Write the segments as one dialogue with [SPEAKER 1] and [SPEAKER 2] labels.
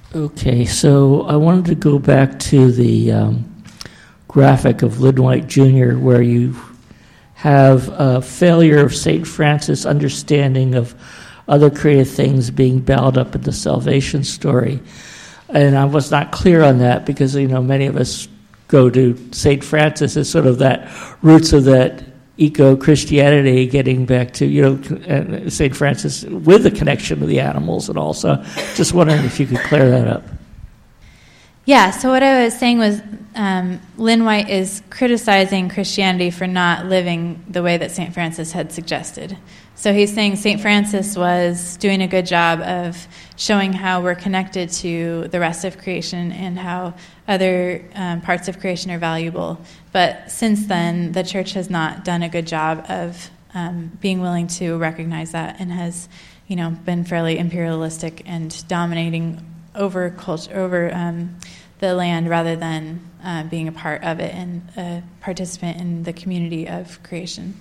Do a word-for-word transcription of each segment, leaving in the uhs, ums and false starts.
[SPEAKER 1] Okay, so I wanted to go back to the um, graphic of Lynn White Junior where you have a failure of Saint Francis' understanding of other created things being bound up in the salvation story. And I was not clear on that because, you know, many of us go to Saint Francis as sort of that roots of that eco-Christianity, getting back to, you know, Saint Francis with the connection to the animals and all. So just wondering if you could clear that up.
[SPEAKER 2] Yeah, so what I was saying was um, Lynn White is criticizing Christianity for not living the way that Saint Francis had suggested. So he's saying Saint Francis was doing a good job of showing how we're connected to the rest of creation and how other um, parts of creation are valuable. But since then, the church has not done a good job of um, being willing to recognize that and has, you know, been fairly imperialistic and dominating over culture, over um, the land rather than uh, being a part of it and a participant in the community of creation.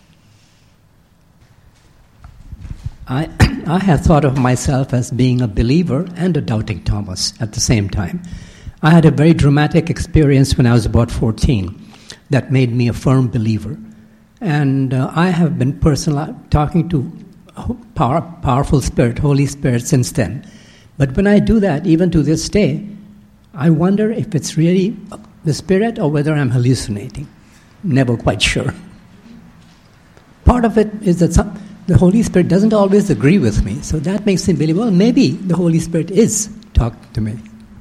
[SPEAKER 3] I, I have thought of myself as being a believer and a doubting Thomas at the same time. I had a very dramatic experience when I was about fourteen that made me a firm believer. And uh, I have been personally talking to power, powerful Spirit, Holy Spirit, since then. But when I do that, even to this day, I wonder if it's really the Spirit or whether I'm hallucinating. Never quite sure. Part of it is that some... the Holy Spirit doesn't always agree with me, so that makes me believe, well, maybe the Holy Spirit is talking to me.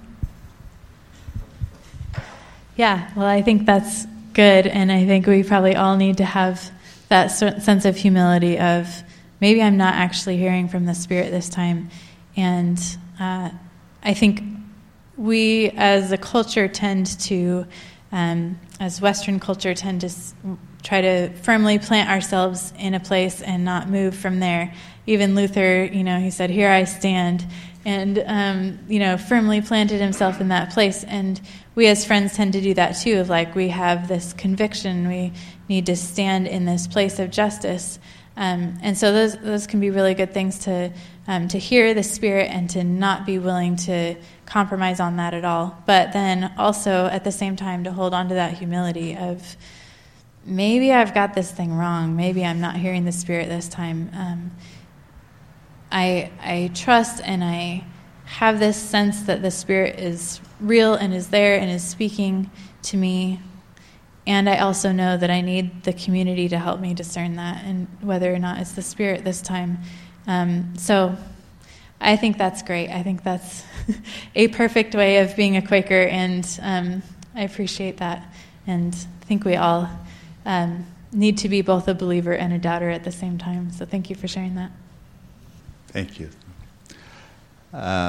[SPEAKER 2] Yeah, well, I think that's good, and I think we probably all need to have that sense of humility of maybe I'm not actually hearing from the Spirit this time. And uh, I think we as a culture tend to, um, as Western culture, tend to s- try to firmly plant ourselves in a place and not move from there. Even Luther, you know, he said, "Here I stand," and, um, you know, firmly planted himself in that place. And we as Friends tend to do that too, of like we have this conviction, we need to stand in this place of justice. Um, and so those those can be really good things to um, to hear the Spirit and to not be willing to compromise on that at all. But then also at the same time to hold on to that humility of, maybe I've got this thing wrong. Maybe I'm not hearing the Spirit this time. Um, I I trust and I have this sense that the Spirit is real and is there and is speaking to me. And I also know that I need the community to help me discern that and whether or not it's the Spirit this time. Um, so I think that's great. I think that's a perfect way of being a Quaker, and um, I appreciate that. And I think we all Um, need to be both a believer and a doubter at the same time. So thank you for sharing that.
[SPEAKER 4] Thank you. Uh,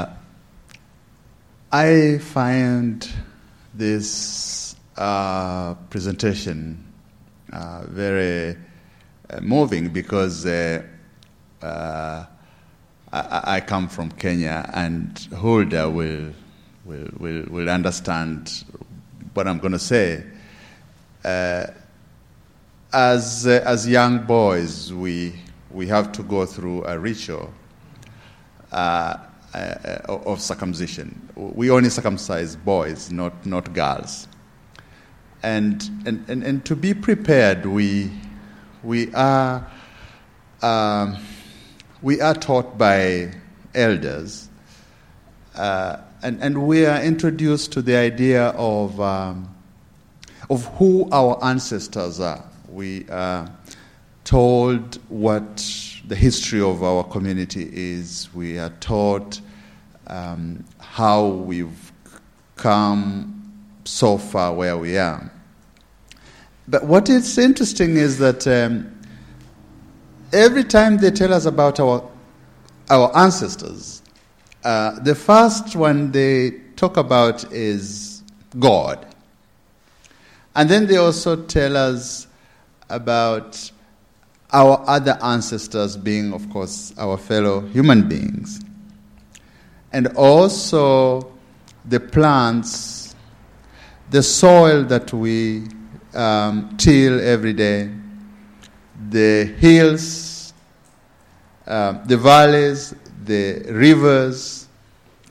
[SPEAKER 4] I find this uh, presentation uh, very uh, moving because uh, uh, I, I come from Kenya, and Hulda will will will, will understand what I'm going to say. Uh, As uh, as young boys, we we have to go through a ritual uh, uh, of circumcision. We only circumcise boys, not not girls. And and, and, and to be prepared, we we are um, we are taught by elders, uh, and and we are introduced to the idea of um, of who our ancestors are. We are told what the history of our community is. We are taught um, how we've come so far where we are. But what is interesting is that um, every time they tell us about our our ancestors, uh, the first one they talk about is God. And then they also tell us about our other ancestors being, of course, our fellow human beings. And also the plants, the soil that we um, till every day, the hills, uh, the valleys, the rivers,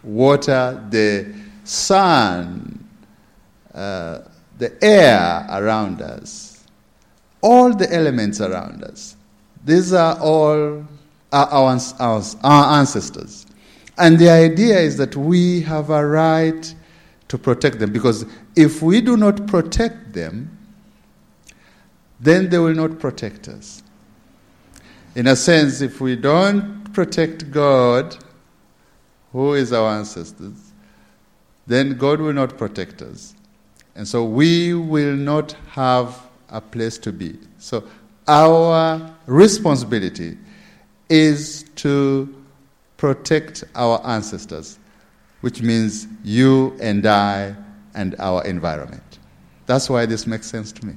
[SPEAKER 4] water, the sun, uh, the air around us, all the elements around us. These are all our, our, our, our ancestors. And the idea is that we have a right to protect them, because if we do not protect them, then they will not protect us. In a sense, if we don't protect God, who is our ancestors, then God will not protect us. And so we will not have a place to be. So our responsibility is to protect our ancestors, which means you and I and our environment. That's why this makes sense to me.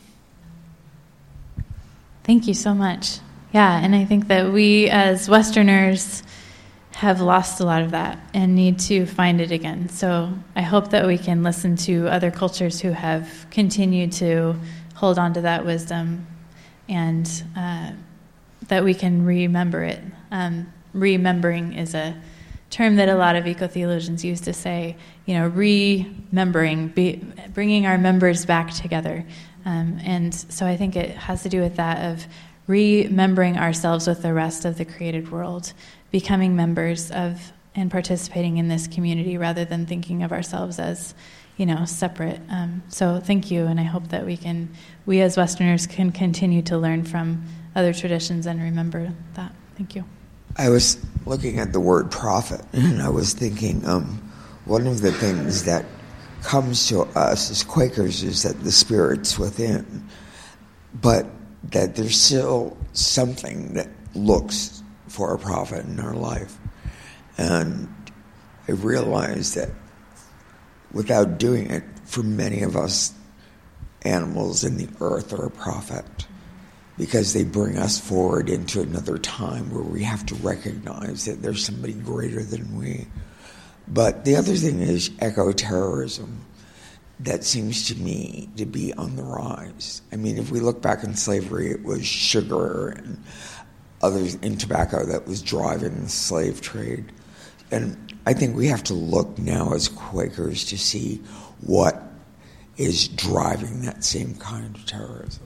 [SPEAKER 2] Thank you so much. Yeah, and I think that we as Westerners have lost a lot of that and need to find it again. So I hope that we can listen to other cultures who have continued to hold on to that wisdom, and uh, that we can remember it. Um, remembering is a term that a lot of eco-theologians use to say, you know, remembering, be, bringing our members back together. Um, and so I think it has to do with that of remembering ourselves with the rest of the created world, becoming members of and participating in this community rather than thinking of ourselves as, you know, separate. Um, so thank you, and I hope that we can, we as Westerners can continue to learn from other traditions and remember that. Thank you.
[SPEAKER 5] I was looking at the word prophet, and I was thinking um, one of the things that comes to us as Quakers is that the Spirit's within, but that there's still something that looks for a prophet in our life. And I realized that without doing it, for many of us, animals in the earth are a prophet, because they bring us forward into another time where we have to recognize that there's somebody greater than we. But the other thing is eco-terrorism that seems to me to be on the rise. I mean, if we look back in slavery, it was sugar and others in tobacco that was driving the slave trade. And I think we have to look now as Quakers to see what is driving that same kind of terrorism.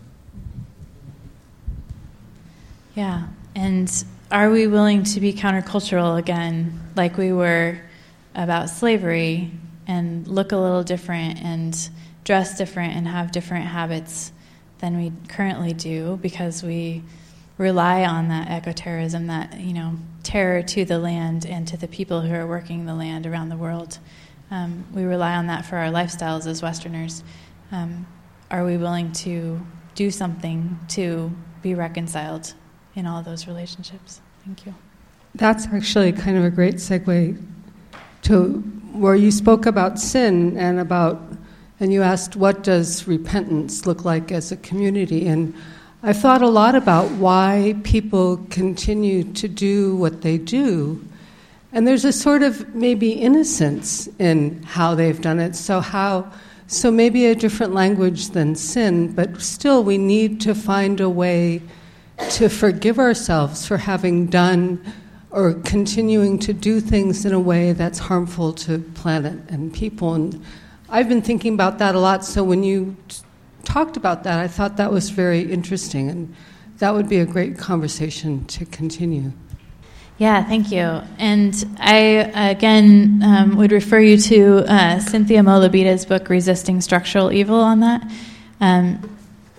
[SPEAKER 2] Yeah, and are we willing to be countercultural again, like we were about slavery, and look a little different and dress different and have different habits than we currently do, because we rely on that eco-terrorism, that, you know, terror to the land and to the people who are working the land around the world. Um, we rely on that for our lifestyles as Westerners. Um, are we willing to do something to be reconciled in all those relationships? Thank you.
[SPEAKER 6] That's actually kind of a great segue to where you spoke about sin and about, and you asked, what does repentance look like as a community? And I've thought a lot about why people continue to do what they do. And there's a sort of maybe innocence in how they've done it. So how, so maybe a different language than sin, but still we need to find a way to forgive ourselves for having done or continuing to do things in a way that's harmful to planet and people. And I've been thinking about that a lot, so when you t- talked about that, I thought that was very interesting, and that would be a great conversation to continue.
[SPEAKER 2] Yeah, thank you. And I, again, um, would refer you to uh, Cynthia Molabita's book, Resisting Structural Evil, on that. Um,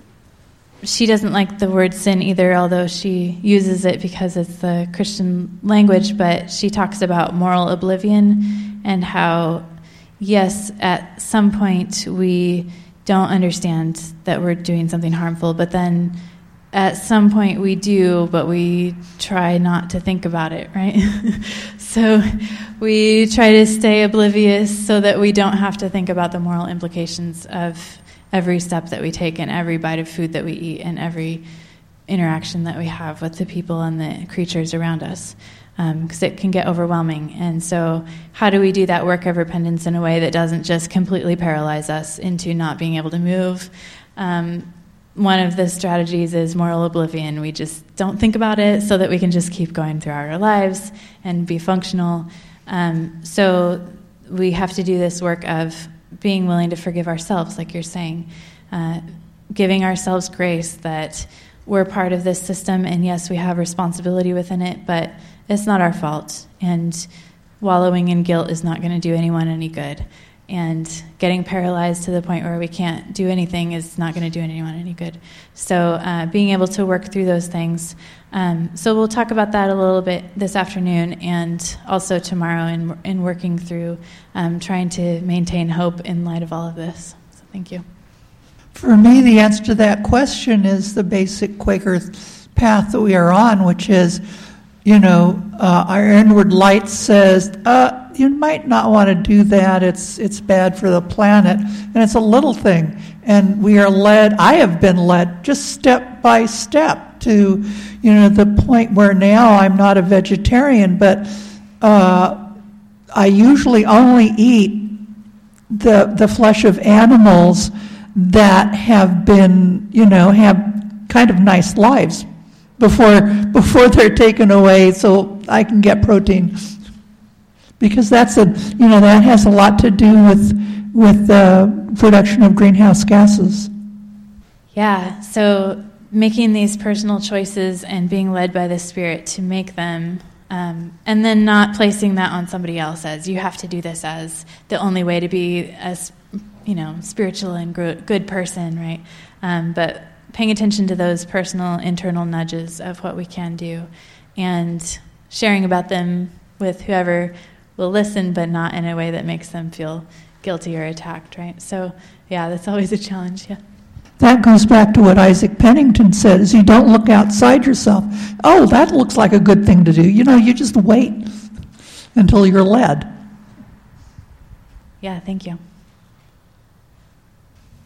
[SPEAKER 2] She doesn't like the word sin either, although she uses it because it's the Christian language, but she talks about moral oblivion and how, yes, at some point we don't understand that we're doing something harmful, but then at some point we do, but we try not to think about it, right? So we try to stay oblivious so that we don't have to think about the moral implications of every step that we take and every bite of food that we eat and every interaction that we have with the people and the creatures around us, because um, it can get overwhelming. And so how do we do that work of repentance in a way that doesn't just completely paralyze us into not being able to move? Um, one of the strategies is moral oblivion. We just don't think about it so that we can just keep going throughout our lives and be functional. Um, so we have to do this work of being willing to forgive ourselves, like you're saying, uh, giving ourselves grace that we're part of this system, and yes, we have responsibility within it, but it's not our fault, and wallowing in guilt is not going to do anyone any good, and getting paralyzed to the point where we can't do anything is not going to do anyone any good. So uh, being able to work through those things. Um, so we'll talk about that a little bit this afternoon, and also tomorrow in, in working through um, trying to maintain hope in light of all of this. So thank you.
[SPEAKER 7] For me, the answer to that question is the basic Quaker path that we are on, which is, you know, uh, our inward light says, uh, you might not want to do that. It's it's bad for the planet. And it's a little thing. And we are led, I have been led just step by step to, you know, the point where now I'm not a vegetarian, but uh, I usually only eat the the flesh of animals that have been, you know, have kind of nice lives before before they're taken away, so I can get protein. Because that's a, you know, that has a lot to do with with the production of greenhouse gases.
[SPEAKER 2] Yeah, so making these personal choices and being led by the Spirit to make them, um, and then not placing that on somebody else as you have to do this as the only way to be as, you know, spiritual and good person, right? Um, but paying attention to those personal internal nudges of what we can do and sharing about them with whoever will listen, but not in a way that makes them feel guilty or attacked, right? So, yeah, that's always a challenge, yeah.
[SPEAKER 7] That goes back to what Isaac Pennington said, is you don't look outside yourself. Oh, that looks like a good thing to do. You know, you just wait until you're led.
[SPEAKER 2] Yeah, thank you.